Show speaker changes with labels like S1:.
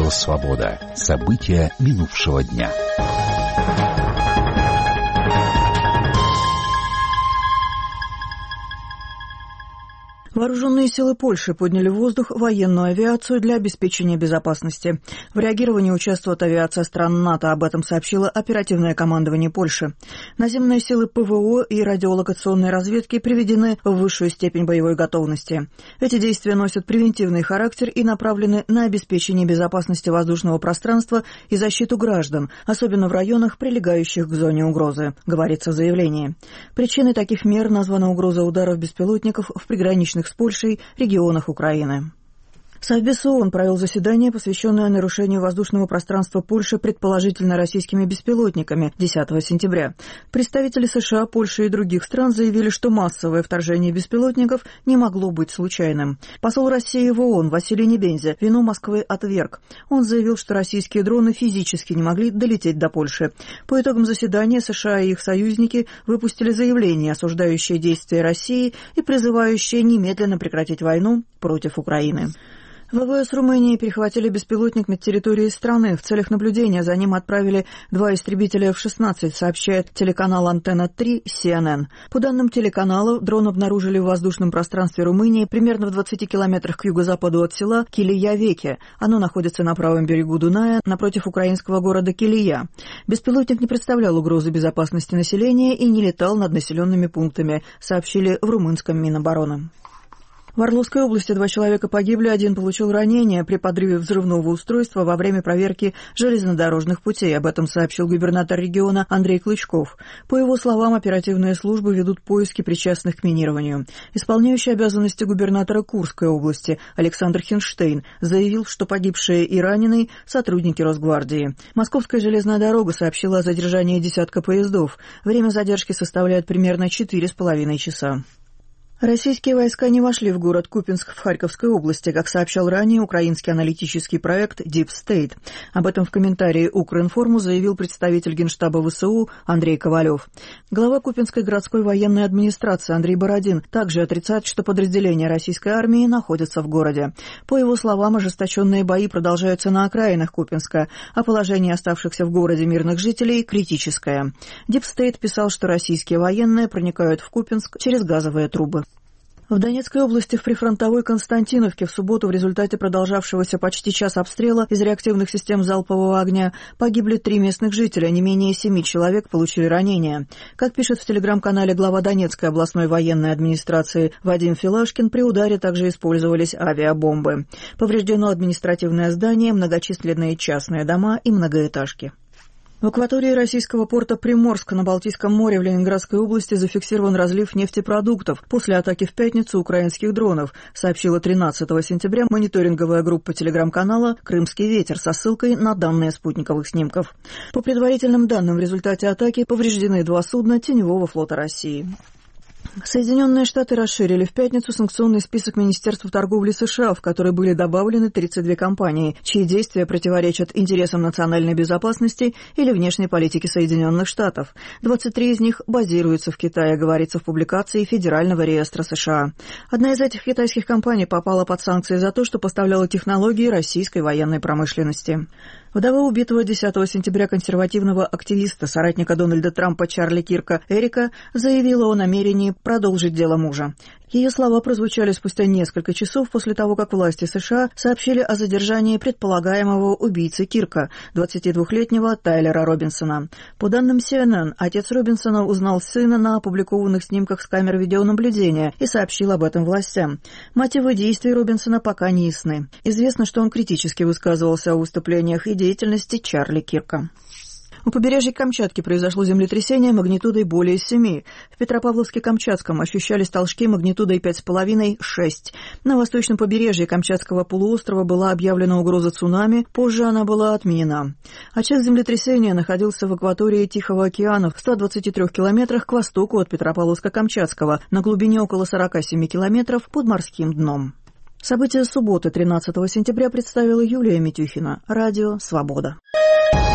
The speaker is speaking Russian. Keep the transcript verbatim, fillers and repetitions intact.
S1: Радио «Свобода». События минувшего дня.
S2: Вооруженные силы Польши подняли в воздух военную авиацию для обеспечения безопасности. В реагировании участвует авиация стран НАТО, об этом сообщило оперативное командование Польши. Наземные силы ПВО и радиолокационной разведки приведены в высшую степень боевой готовности. Эти действия носят превентивный характер и направлены на обеспечение безопасности воздушного пространства и защиту граждан, особенно в районах, прилегающих к зоне угрозы, говорится в заявлении. Причиной таких мер названа угроза ударов беспилотников в приграничных с Польшей регионах Украины. Совбез ООН провел заседание, посвященное нарушению воздушного пространства Польши предположительно российскими беспилотниками десятого сентября. Представители США, Польши и других стран заявили, что массовое вторжение беспилотников не могло быть случайным. Посол России в ООН Василий Небензя вину Москвы отверг. Он заявил, что российские дроны физически не могли долететь до Польши. По итогам заседания США и их союзники выпустили заявление, осуждающее действия России и призывающее немедленно прекратить войну против Украины. ВВС Румынии перехватили беспилотник над территорией страны. В целях наблюдения за ним отправили два истребителя эф шестнадцать, сообщает телеканал «Антенна три» Си Эн Эн. По данным телеканала, дрон обнаружили в воздушном пространстве Румынии примерно в двадцати километрах к юго-западу от села Килия-Веке. Оно находится на правом берегу Дуная, напротив украинского города Килия. Беспилотник не представлял угрозы безопасности населения и не летал над населенными пунктами, сообщили в румынском Минобороны. В Орловской области два человека погибли, один получил ранения при подрыве взрывного устройства во время проверки железнодорожных путей. Об этом сообщил губернатор региона Андрей Клычков. По его словам, оперативные службы ведут поиски причастных к минированию. Исполняющий обязанности губернатора Курской области Александр Хинштейн заявил, что погибшие и раненые – сотрудники Росгвардии. Московская железная дорога сообщила о задержании десятка поездов. Время задержки составляет примерно четыре с половиной часа. Российские войска не вошли в город Купянск в Харьковской области, как сообщал ранее украинский аналитический проект Deep State. Об этом в комментарии Укринформу заявил представитель Генштаба ВСУ Андрей Ковалев. Глава Купянской городской военной администрации Андрей Бородин также отрицает, что подразделения российской армии находятся в городе. По его словам, ожесточенные бои продолжаются на окраинах Купянска, а положение оставшихся в городе мирных жителей критическое. Deep State писал, что российские военные проникают в Купянск через газовые трубы. В Донецкой области в прифронтовой Константиновке в субботу в результате продолжавшегося почти час обстрела из реактивных систем залпового огня погибли три местных жителя, не менее семи человек получили ранения. Как пишет в телеграм-канале глава Донецкой областной военной администрации Вадим Филашкин, при ударе также использовались авиабомбы. Повреждено административное здание, многочисленные частные дома и многоэтажки. В акватории российского порта Приморск на Балтийском море в Ленинградской области зафиксирован разлив нефтепродуктов после атаки в пятницу украинских дронов, сообщила тринадцатого сентября мониторинговая группа телеграм-канала «Крымский ветер» со ссылкой на данные спутниковых снимков. По предварительным данным, в результате атаки повреждены два судна Теневого флота России. Соединенные Штаты расширили в пятницу санкционный список Министерства торговли США, в который были добавлены тридцать две компании, чьи действия противоречат интересам национальной безопасности или внешней политики Соединенных Штатов. двадцать три из них базируются в Китае, говорится в публикации Федерального реестра США. Одна из этих китайских компаний попала под санкции за то, что поставляла технологии российской военной промышленности. Вдова убитого десятого сентября консервативного активиста, соратника Дональда Трампа Чарли Кирка Эрика, заявила о намерении продолжить дело мужа. Ее слова прозвучали спустя несколько часов после того, как власти США сообщили о задержании предполагаемого убийцы Кирка, двадцатидвухлетнего Тайлера Робинсона. По данным Си Эн Эн, отец Робинсона узнал сына на опубликованных снимках с камер видеонаблюдения и сообщил об этом властям. Мотивы действий Робинсона пока не ясны. Известно, что он критически высказывался о выступлениях и деятельности Чарли Кирка. У побережья Камчатки произошло землетрясение магнитудой более семи. В Петропавловске-Камчатском ощущались толчки магнитудой пять с половиной — шесть. На восточном побережье Камчатского полуострова была объявлена угроза цунами, позже она была отменена. Очаг землетрясения находился в акватории Тихого океана в ста двадцати трёх километрах к востоку от Петропавловска-Камчатского, на глубине около сорока семи километров под морским дном. События субботы, тринадцатого сентября, представила Юлия Митюхина. Радио «Свобода».